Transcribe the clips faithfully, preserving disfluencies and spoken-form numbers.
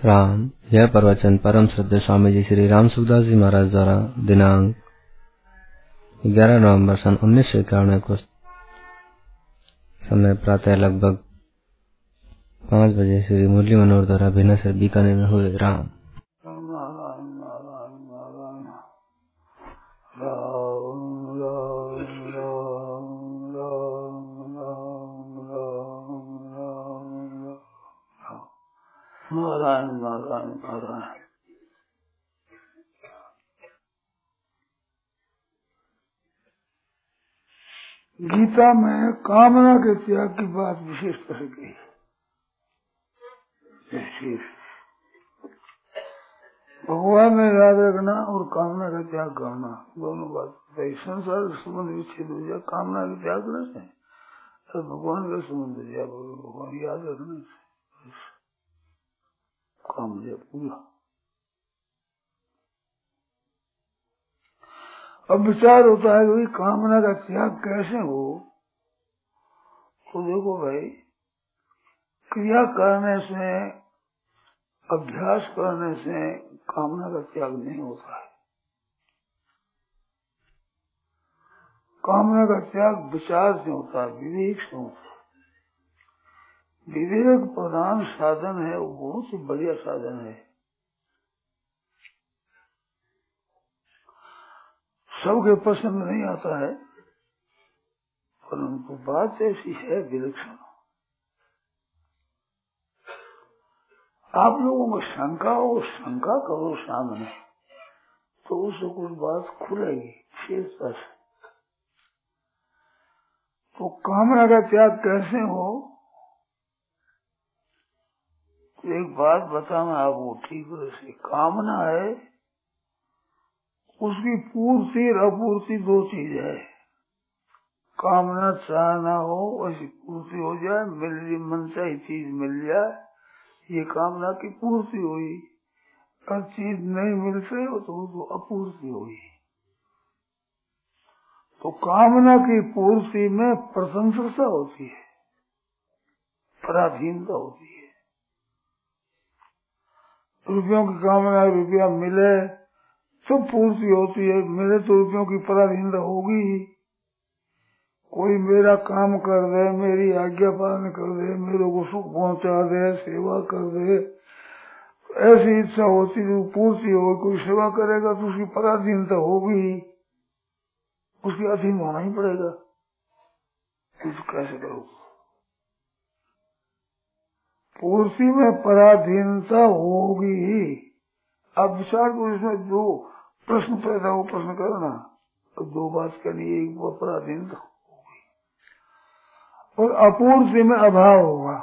राम। यह प्रवचन परम श्रद्धेय स्वामी जी श्री राम सुखदास जी महाराज द्वारा दिनांक ग्यारह नवंबर सन उन्नीस सौ इक्यानवे को समय प्रातः लगभग पाँच बजे श्री मुरली मनोहर द्वारा भिन्न से बीकानेर में हुए। राम। नारायण नारायण नारायण। गीता में कामना के त्याग की बात विशेष कही गई। विशेष भगवान ने याद रखना और कामना का त्याग करना, दोनों बात। संसार संबंध विच्छेद हो जाए, कामना का त्याग करने से और भगवान का संबंध हो जाए, भगवान याद रखने से काम हो जाए पूरा। अब विचार होता है कि कामना का त्याग कैसे हो। तो देखो भाई, क्रिया करने से, अभ्यास करने से कामना का त्याग नहीं होता है। कामना का त्याग विचार से होता है, विवेक से होता है। विवेक प्रधान साधन है, वो बहुत ही बढ़िया साधन है। सबके पसंद नहीं आता है, परंतु बात ऐसी है विलक्षण। आप लोगों में शंका हो, शंका करो सामने, तो उससे कुछ बात खुलेगी विशेषता से। तो कामना का त्याग कैसे हो, तो एक बात बता मैं आपको ठीक से। कामना है, उसकी पूर्ति और अपूर्ति दो चीज है। कामना चाहना हो, ऐसी पूर्ति हो जाए, मिल रही मन से चीज मिल जाए, ये कामना की पूर्ति हुई। और चीज नहीं मिलते हो तो वो अपूर्ति हुई। तो कामना की पूर्ति में प्रशंसकता होती है, पराधीनता होती है। रुपयों की कामना, रुपया मिले तो पूर्ति होती है, मिले तो रुपयों की पराधीनता होगी ही। कोई मेरा काम कर दे, मेरी आज्ञा पालन कर दे, मेरे को सुख पहुंचा दे, सेवा कर दे, ऐसी इच्छा होती है, पूर्ति हो। कोई सेवा करेगा तो उसकी पराधीनता होगी, उसकी अधीन होना ही पड़ेगा। कुछ कैसे करो, पूर्ति में पराधीनता होगी ही। अब विचार को इसमें जो प्रश्न पैदा हो, प्रश्न करना। तो दो बात करनी, एक वो पराधीनता होगी और अपूर्ति में अभाव होगा।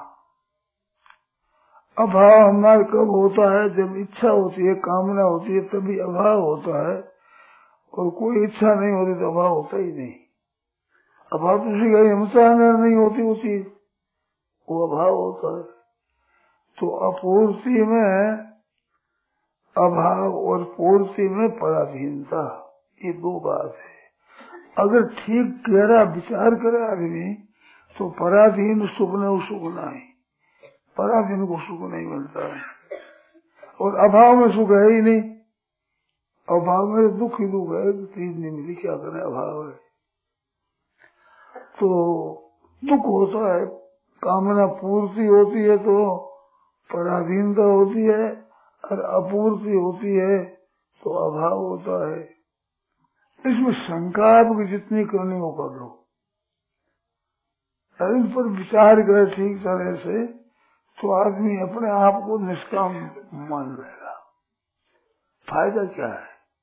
अभाव हमारे कब होता है, जब इच्छा होती है, कामना होती है, तभी अभाव होता है। और कोई इच्छा नहीं होती तो अभाव होता ही नहीं। अभाव तो उसी का हिंसा नहीं होती, वो चीज वो अभाव होता है। तो अपूर्ति में अभाव और पूर्ति में पराधीनता, ये दो बात है। अगर ठीक गहरा विचार करे आदमी तो पराधीन सुख न सुख नहीं, पराधीन को सुख नहीं मिलता है। और अभाव में सुख है ही नहीं, अभाव में दुख ही दुख है, चीज नहीं मिली, क्या करें, अभाव है तो दुख होता है। कामना पूर्ति होती है तो पराधीनता होती है, और अपूर्ति होती है तो अभाव होता है। इसमें शंका आपकी जितनी करनी हो कर लो, और इन पर विचार करे ठीक तरह से, तो आदमी अपने आप को निष्काम मान लेगा। फायदा क्या है,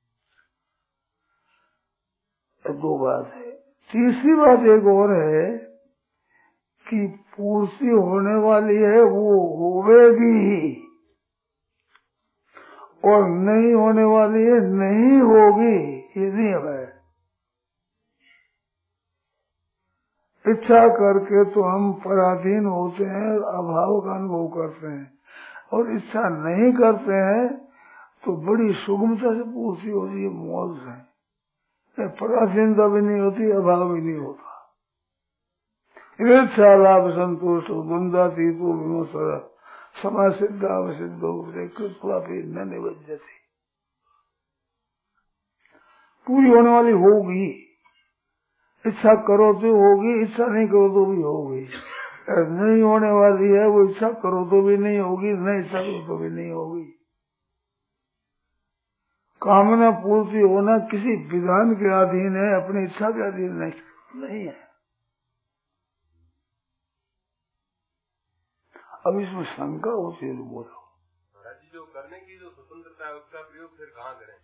दो बात है। तीसरी बात एक और है कि पूर्ति होने वाली है, वो होवेगी ही, और नहीं होने वाली है, नहीं होगी, ये नहीं है। इच्छा करके तो हम पराधीन होते हैं, अभाव का अनुभव करते हैं, और इच्छा नहीं करते हैं तो बड़ी सुगमता से पूर्ति होती है, मौज से। पराधीनता भी नहीं होती, अभाव भी नहीं होता। इच्छा लाभ संतोष द्वंद्वातीतो विमोचन समाज सिद्धा सिद्धो कृत्वापि न निबध्यते। पूरी होने वाली होगी, इच्छा करो तो होगी, इच्छा नहीं करो तो भी होगी। नहीं होने वाली है वो, इच्छा करो तो भी नहीं होगी, नहीं इच्छा करो तो भी नहीं होगी। कामना पूर्ति होना किसी विधान के अधीन है, अपनी इच्छा के अधीन नहीं, नहीं है। अब इसमें शंका होती है तो बोलो। महाराज जी, जो करने की जो स्वतंत्रता है उसका प्रयोग फिर कहाँ करें?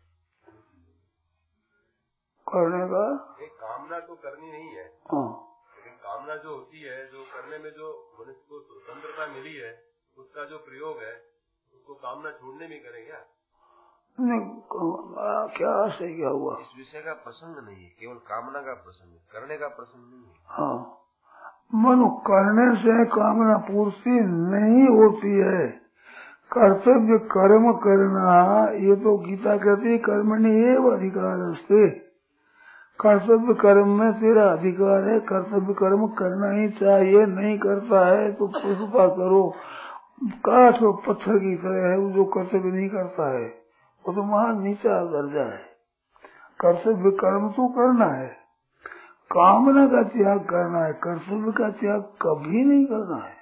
करने का एक कामना तो करनी नहीं है, हाँ, लेकिन कामना जो होती है, जो करने में जो मनुष्य को स्वतंत्रता मिली है, उसका जो प्रयोग है उसको कामना छोड़ने में करें क्या? नहीं, क्या से क्या हुआ? इस विषय का प्रसंग नहीं है, केवल कामना का प्रसंग है, करने का प्रसंग नहीं है। हाँ, मनु करने से कामना पूर्ति नहीं होती है। कर्तव्य कर्म करना, ये तो गीता कहती है कर्मणि एव अधिकारस्ते। कर्तव्य कर्म में तेरा अधिकार है, कर्तव्य कर्म करना ही चाहिए। नहीं करता है तो कृपा करो, काठ और पत्थर की तरह है। वो जो कर्तव्य नहीं करता है वो तो महान नीचा दर्जा है। कर्तव्य कर्म तो करना है, कामना का त्याग करना है। कर्तव्य का त्याग कभी नहीं करना है,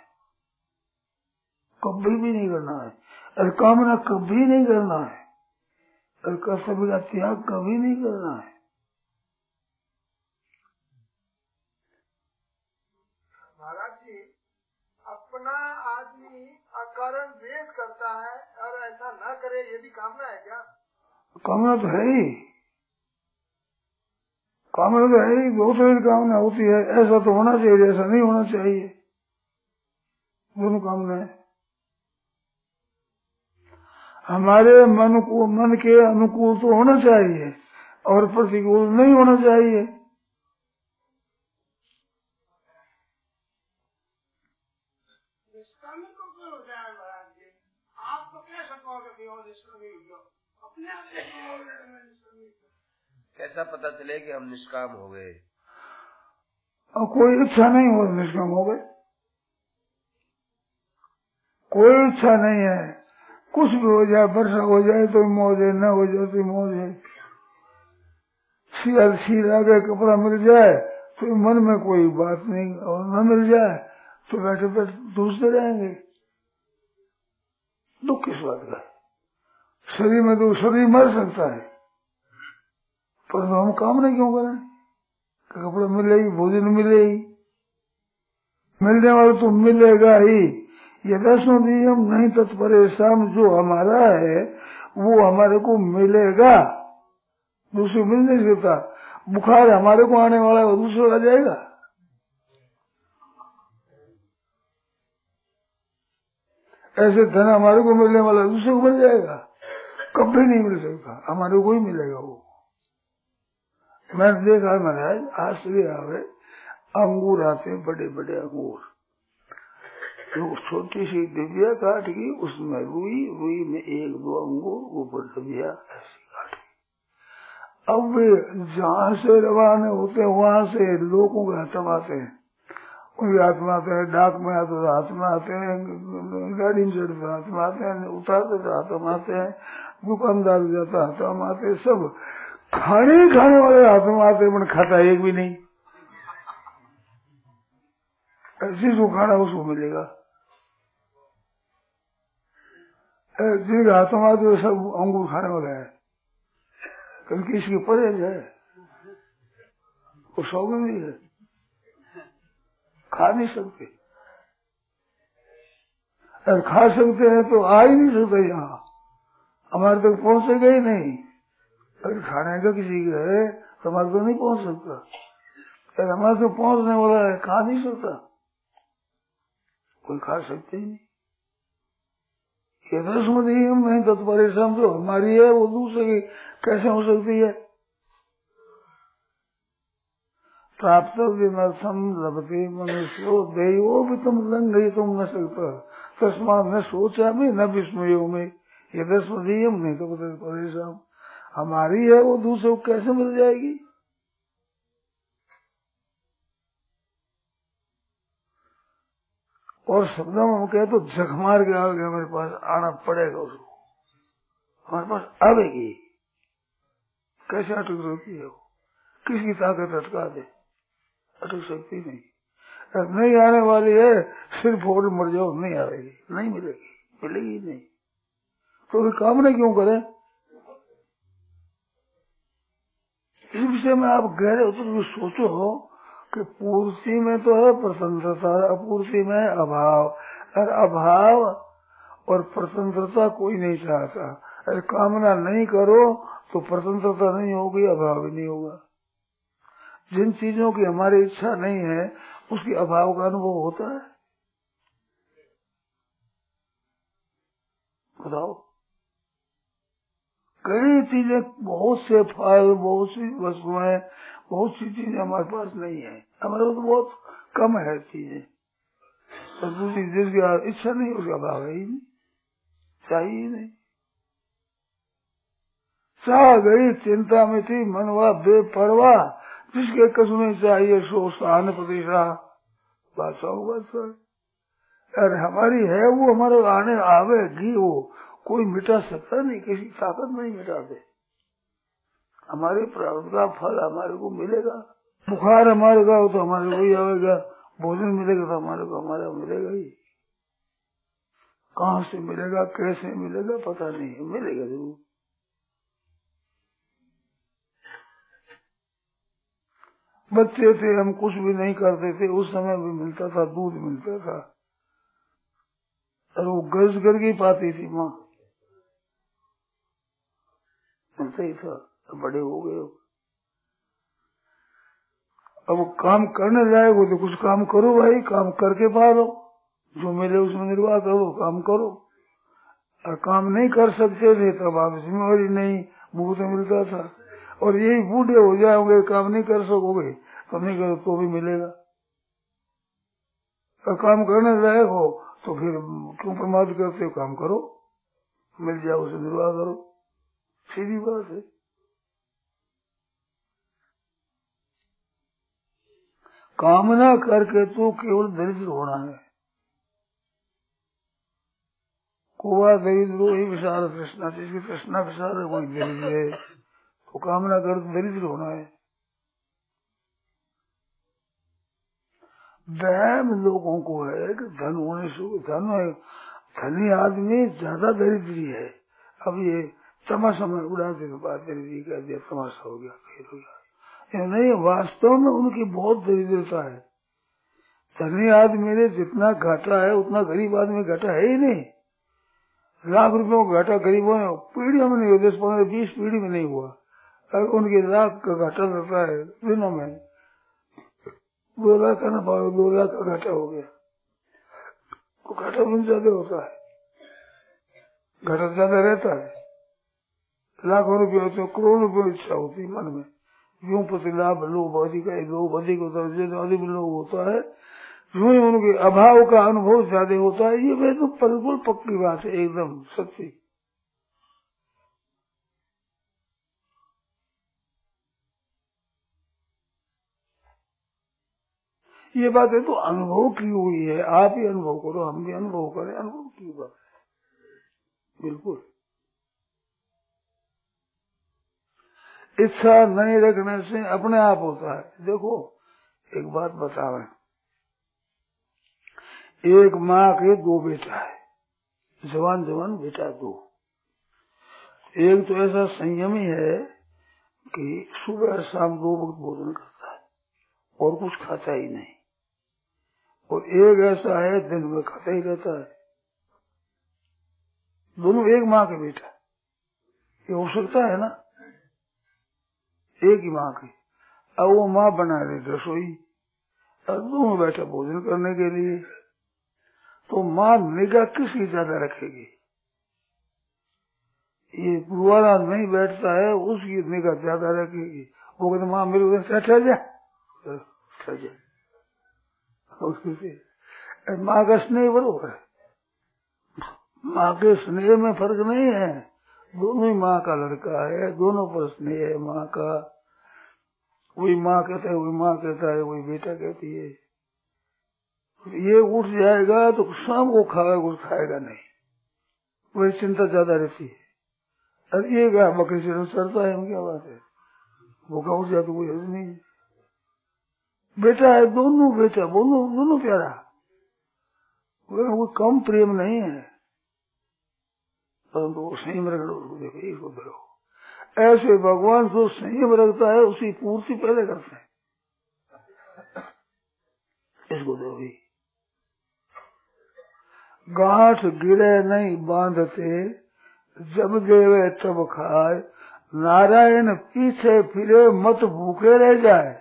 कभी भी नहीं करना है। और कामना कभी नहीं करना है, और कर्तव्य का त्याग कभी नहीं करना है। महाराज जी, अपना आदमी अकारण द्वेष करता है और ऐसा न करे, ये भी कामना है क्या? कामना तो है ही, कामना तो है ही। बहुत सारी कामना होती है, ऐसा तो होना चाहिए, ऐसा नहीं होना चाहिए, दोनों कामना है। हमारे मन को, मन के अनुकूल तो होना चाहिए और प्रतिकूल नहीं होना चाहिए। निष्कामी को क्यों हो जाए महाराज जी? आप तो कह सकोगे कि वो निष्कामी हो, अपने आप निष्कामी। कैसा पता चले कि हम निष्काम हो गए? और कोई इच्छा नहीं हो निष्काम हो गए, कोई इच्छा नहीं है। कुछ भी हो जाए, वर्षा हो जाए तो मौज है, न हो जाए तो मौज है। सियाल सील आ गए, कपड़ा मिल जाए तो मन में कोई बात नहीं, और न मिल जाए तो बैठे बैठे दूसरे रहेंगे। दुख किस बात का? शरीर में तो शरीर मर सकता है, पर हम काम नहीं क्यों करें? कपड़ा मिलेगी, भोजन मिलेगी, मिलने वाला तो मिलेगा ही। यदस्मदीयम नहीं तत्परेशान, जो हमारा है वो हमारे को मिलेगा, दूसरे मिल नहीं सकता। बुखार हमारे को आने वाला है, वो दूसरे आ जाएगा। ऐसे धन हमारे को मिलने वाला है, दूसरे को मिल जाएगा, कभी नहीं मिल सकता, हमारे को ही मिलेगा वो। मैंने देखा महाराज, आश्चर्य आवे, अंगूर आते, बड़े बड़े अंगूर, तो छोटी सी डिबिया काट की, उसमें रुई, रुई में एक दो अंगूर, ऊपर डिबिया ऐसी काट की। अब वे जहाँ से रवाना होते हैं वहां से लोगों के हाथ में आते हैं, उनके हाथ में आते हैं, डाक में आते हैं हाथ में आते हैं, गाड़ी में चढ़ते हाथ में आते हैं, उतारते हाथ में आते हैं, दुकानदार जाता हाथ में आते हैं, सब खाने खाने वाले हाथ में आते हैं, खाता एक भी नहीं। ऐसी जो खाना उसको मिलेगा, जिनके हाथों में आते सब अंगूर खाने वाला है, क्योंकि इसकी परहेज है, वो शौक नहीं है, खा नहीं सकते। अगर खा सकते हैं तो आ ही नहीं सकते यहाँ, हमारे तक पहुंचेगा ही नहीं। अगर खाने का किसी का है तो हमारे तो नहीं पहुंच सकता, अगर हमारे तो पहुंचने वाला है, खा नहीं सकता, कोई खा सकते ही नहीं। ये रस्मदीयम नहीं तत्परेशान, जो हमारी है वो दूसरे की कैसे हो सकती है? प्राप्तव्यमर्थम लभते मनुष्यो देयो भी तुम लंघई तुम न सकता, तस्मात् न सोचा भी न विस्मयो में। ये रस्मदीयम नहीं तो परेशान, हमारी है वो दूसरे को कैसे मिल जाएगी? और शब्दों में हम कहे तो झक मार के आगे हमारे पास आना पड़ेगा, उसको हमारे पास आवेगी। कैसे अटक सकती है वो? किसकी ताकत अटका दे? अटक सकती नहीं। नहीं आने वाली है, सिर्फ फोड़ मर जाओ, नहीं आएगी, नहीं मिलेगी, मिलेगी नहीं। तो फिर कामना क्यों करें? इस विषय में आप गहरे उतर के सोचो कि पूर्ति में तो है प्रसन्नता, अपूर्ति में अभाव, और अभाव और प्रसन्नता कोई नहीं चाहता। अरे कामना नहीं करो तो प्रसन्नता नहीं होगी, अभाव भी नहीं होगा। जिन चीजों की हमारी इच्छा नहीं है उसकी अभाव का अनुभव होता है? बताओ। कई चीजें, बहुत से फल, बहुत सी वस्तुएं, बहुत सी चीजें हमारे पास नहीं है, हमारे पास बहुत कम है चीजें। तो दूसरी जिसकी इच्छा नहीं उसका अभाव है ही नहीं, चाहिए ही नहीं। चाह गई चिंता में थी मनवा बेपरवाह, जिसके कसमें चाहिए सो स्थान प्रतिशा बादशाह बादशाह। अरे हमारी है वो, हमारे आने आवेगी, वो कोई मिटा सकता नहीं, किसी ताकत नहीं मिटा दे। हमारे प्रारब्ध का फल हमारे को मिलेगा। बुखार हमारे का हो तो हमारे को ही आएगा, भोजन मिलेगा तो हमारे को हमारा मिलेगा ही। कहाँ से मिलेगा, कैसे मिलेगा पता नहीं, मिलेगा जरूर। बच्चे थे, हम कुछ भी नहीं करते थे, उस समय भी मिलता था, दूध मिलता था, और वो गज करके पाती थी माँ, मिलता ही था। बड़े हो गए, अब काम करने जाएगो तो कुछ काम करो भाई, काम करके पालो, जो मिले उसमें निर्वाह करो, काम करो। और काम नहीं कर सकते थे तब आप जिम्मेवारी नहीं, मुंह से मिलता था। और यही बूढ़े हो जाओगे, काम नहीं कर सकोगे तो नहीं करो तो भी मिलेगा। और काम करने लायक हो तो फिर क्यों प्रमाद करते हो? काम करो, मिल जाओ उसे निर्वाह करो, सीधी बात है। कामना करके तो केवल दरिद्र होना है। कुआ दरिद्रो ही विशाल कृष्णा, जिसकी कृष्णा विशाल है कोई दरिद्र है, तो कामना कर तो दरिद्र होना है। वहम लोगों को है कि धन होने से, धन है, धनी आदमी ज्यादा दरिद्री है। अब ये तमाशा में उड़ा दे बात, दरिद्री कर दिया, तमाशा हो गया, खेल हो गया। नहीं, वास्तव में उनकी बहुत दरिद्रता है। धनी आदमी ने जितना घाटा है उतना गरीब आदमी घाटा है ही नहीं। लाख रुपयों का घाटा गरीबों ने पीढ़ियों में नहीं हुआ, दस पंद्रह बीस पीढ़ी में नहीं हुआ, और उनके लाख का घाटा रहता है दिनों में। दो लाख का ना पाओ, दो लाख का घाटा हो गया, तो घाटा बहुत ज्यादा होता है, घाटा ज्यादा रहता है। लाखों रुपये होते, करोड़ों रुपये इच्छा होती है मन में, यूं प्रति लाभ लोभ अधिक है, लोभ अधिक होता है, जो अधिक लोभ होता है यूं ही उनके अभाव का अनुभव ज्यादा होता है। ये वे तो बिल्कुल पक्की बात है, एकदम सच्ची। ये बात है तो अनुभव की हुई है, आप ही अनुभव करो, हम भी अनुभव करें, अनुभव की बात है बिल्कुल। इच्छा नहीं रखने से अपने आप होता है। देखो एक बात बतावे, एक माँ के दो बेटा है, जवान जवान बेटा दो। एक तो ऐसा संयमी है कि सुबह शाम दो वक्त भोजन करता है और कुछ खाता ही नहीं, और एक ऐसा है दिन में खाता ही रहता है। दोनों एक माँ के बेटा, ये हो सकता है ना? एक ही माँ की। अब वो माँ बना रही रसोई, अब दोनों बैठा भोजन करने के लिए, तो माँ निगाह किसकी ज्यादा रखेगी? ये पुरवाना नहीं बैठता है, उसकी निगाह ज्यादा रखेगी। वो कहते माँ मेरे उधर ठहर जा, ठहर जा। माँ का स्नेह बरोबर है, माँ के स्नेह में फर्क नहीं है, दोनों ही माँ का लड़का है, दोनों पर स्नेह है माँ का। वही माँ कहता है, वही माँ कहता है, वही बेटा कहती है। ये उठ जाएगा तो शाम को खाएगा, कुछ खाएगा नहीं, वही चिंता ज्यादा रहती है। अरे ये क्या बकरी से चलता है, क्या बात है, भूखा उठ जाए तो कोई हर्ज नहीं है। बेटा है, दोनों बेटा, दोनों दोनों प्यारा, वो कम प्रेम नहीं है, परंतु वो संयम रखो, देखो इसको देखो। ऐसे भगवान जो संयम रखता है उसी पूर्ति पहले करते हैं, इसको देखो। गांठ गिरे नहीं बांधते, जब देवे तब खाए, नारायण पीछे फिरे मत भूखे रह जाए।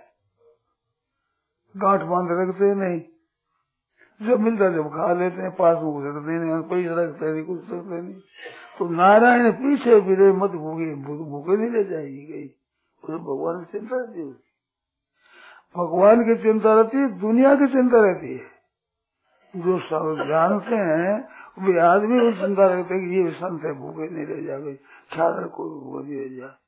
गांठ बांध रखते नहीं, जब मिलता जब खा लेते हैं, पास में रखते नहीं, पैसा रखते नहीं, कुछ रखते नहीं। तो नारायण पीछे फिरे मत भूखे, भूखे नहीं ले जाएगी गई। भगवान की चिंता रहती है, भगवान की चिंता रहती है, दुनिया की चिंता रहती है। जो सब जानते हैं वे आदमी को चिंता रखते हैं कि ये संत है, भूखे नहीं रह जाए, ख्याल कोई भूखे नहीं रह जाए।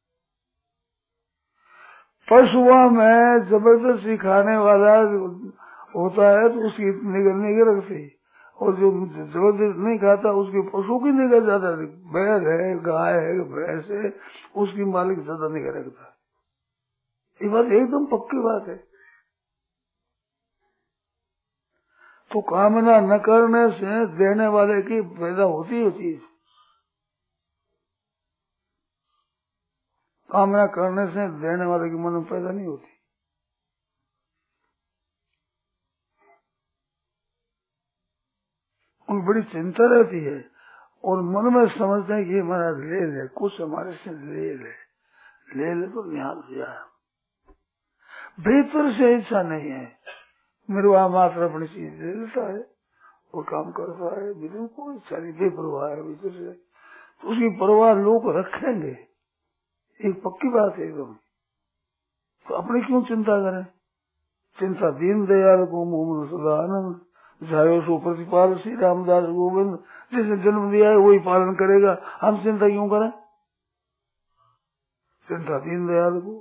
पशुओं में जबरदस्ती खाने वाला होता है तो उसकी निगह निगह रखती, और जो जबरदस्त नहीं खाता उसके पशु की निगह ज्यादा, बैल है, गाय है, भैंस है, उसकी मालिक ज्यादा निगह रखता है। ये बात एकदम पक्की बात है। तो कामना न करने से देने वाले की पैदा होती है चीज, कामना करने से देने वाले की मन में पैदा नहीं होती। उन बड़ी चिंता रहती है और मन में समझते हैं कि हमारा ले ले, कुछ हमारे से ले ले, ले ले तो निहाल हो जाए। भीतर से इच्छा नहीं है, निर्वाह मात्र अपनी चीज ले लेता है, वो काम करता है, बिल्कुल कोई इच्छा नहीं, बेपरवाह है भीतर से। तो उसकी परवाह लोग रखेंगे, एक पक्की बात है एकदम। तो अपनी क्यों चिंता करें? चिंता दीन दयाल को मोहम्मद सदानंद जायो सो प्रतिपाल श्री रामदास गोविंद, जिसने जन्म दिया है वही पालन करेगा, हम चिंता क्यों करें? चिंता दीन दयाल को।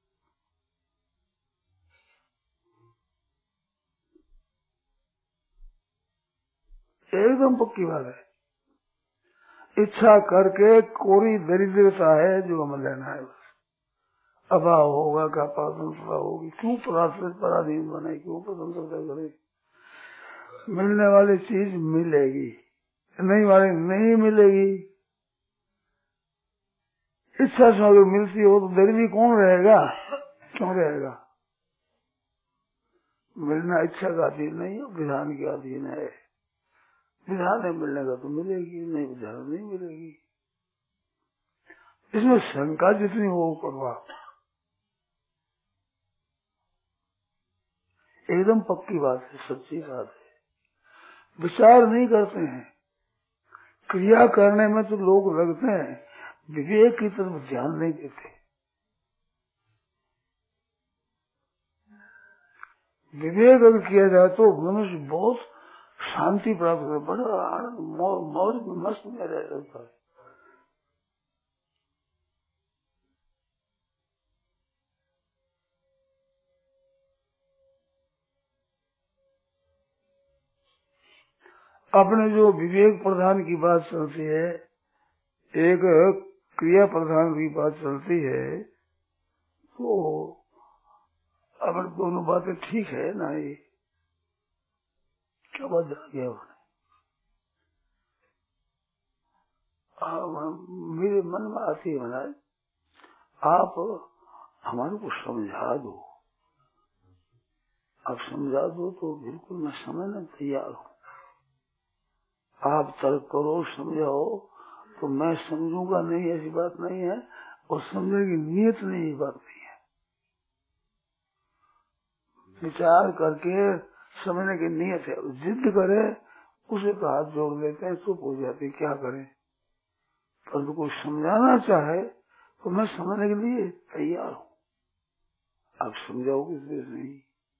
एकदम पक्की बात है। इच्छा करके कोरी दरिद्रता है जो हमें लेना है, बस अभाव होगा क्या पात्रता होगी, क्यों पराधीन बने, क्यों स्वतंत्रता करे। मिलने वाली चीज मिलेगी, नहीं वाली नहीं मिलेगी। इच्छा से अगर मिलती हो तो दरिद्री कौन रहेगा, क्यों रहेगा? मिलना इच्छा का अधीन नहीं है, विधान के अधीन है। विधान है मिलने का तो मिलेगी, नहीं विधान नहीं मिलेगी। इसमें शंका जितनी हो परवाह, एकदम पक्की बात है, सच्ची बात है। विचार नहीं करते हैं, क्रिया करने में तो लोग लगते हैं, विवेक की तरफ ध्यान नहीं देते। विवेक अगर किया जाए तो मनुष्य बहुत शांति प्राप्त कर, बड़ा आनंद मौज मस्त में रह रहता है। अपने जो विवेक प्रधान की बात चलती है, एक क्रिया प्रधान की बात चलती है, तो अब दोनों बातें ठीक है ना? ये क्या बात गया मेरे मन में आती है, महाराज आप हमारे को समझा दो, आप समझा दो तो बिल्कुल मैं समझने तैयार हूँ। आप तर्क करो, समझाओ तो मैं समझूंगा नहीं, ऐसी बात नहीं है, और समझने की नीयत नहीं, ये बात नहीं है। विचार करके समझने की नीयत है, जिद करे उसे तो हाथ जोड़ लेते हैं, चुप हो जाते, क्या करें। परंतु कोई समझाना चाहे तो मैं समझने के लिए तैयार हूँ, आप समझाओगे इसलिए नहीं।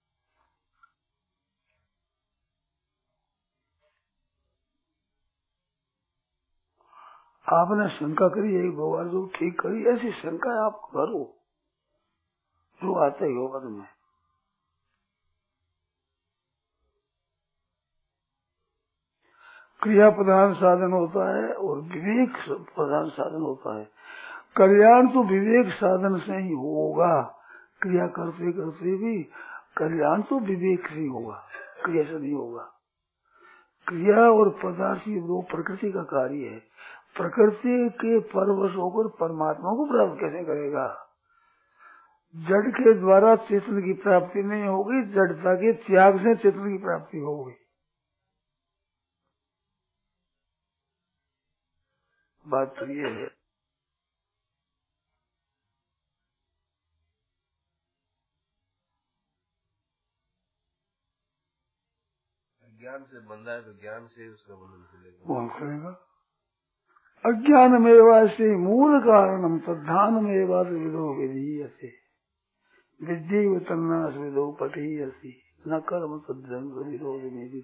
आपने शंका करी है भगवान जो ठीक करी, ऐसी शंका आप करो जो आता ही होगा तुम्हें। क्रिया प्रधान साधन होता है और विवेक प्रधान साधन होता है। कल्याण तो विवेक साधन से ही होगा, क्रिया करते करते भी कल्याण तो विवेक से ही होगा, क्रिया से नहीं होगा। क्रिया और पदार्थ ये दो प्रकृति का कार्य है। प्रकृति के परवश होकर परमात्मा को प्राप्त कैसे करेगा? जड़ के द्वारा चेतन की प्राप्ति नहीं होगी, जड़ता के त्याग से चेतन की प्राप्ति होगी। बात तो ये है। ज्ञान से बंधा है तो ज्ञान से उसका बंधन खुलेगा। कौन खुलेगा? अज्ञान में से मूल कारणम प्रधान में विदो विधीयते विद्य तन्नास विदो पठीयसी न कर्म तद्रंग विरोध में।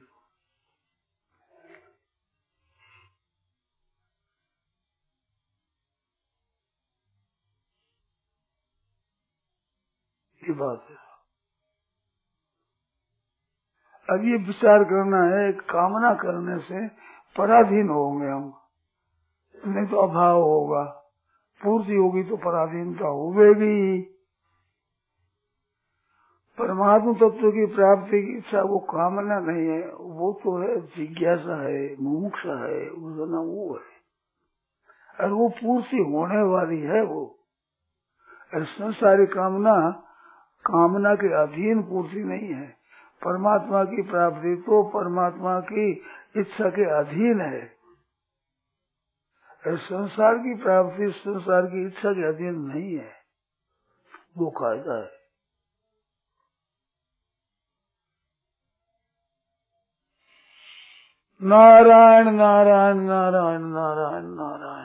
ये बात है। अब ये विचार करना है, कामना करने से पराधीन होंगे हम, नहीं तो अभाव होगा, पूर्ति होगी तो पराधीनता होगी। परमात्मा तत्व की प्राप्ति की इच्छा वो कामना नहीं है, वो तो है जिज्ञासा है, मुमुक्षा है, उसका नाम वो है और वो पूर्ति होने वाली है। वो संसारी कामना कामना के अधीन पूर्ति नहीं है। परमात्मा की प्राप्ति तो परमात्मा की इच्छा के अधीन है। संसार की प्राप्ति संसार की इच्छा के अधीन नहीं है, वो कायदा है। नारायण नारायण नारायण नारायण नारायण।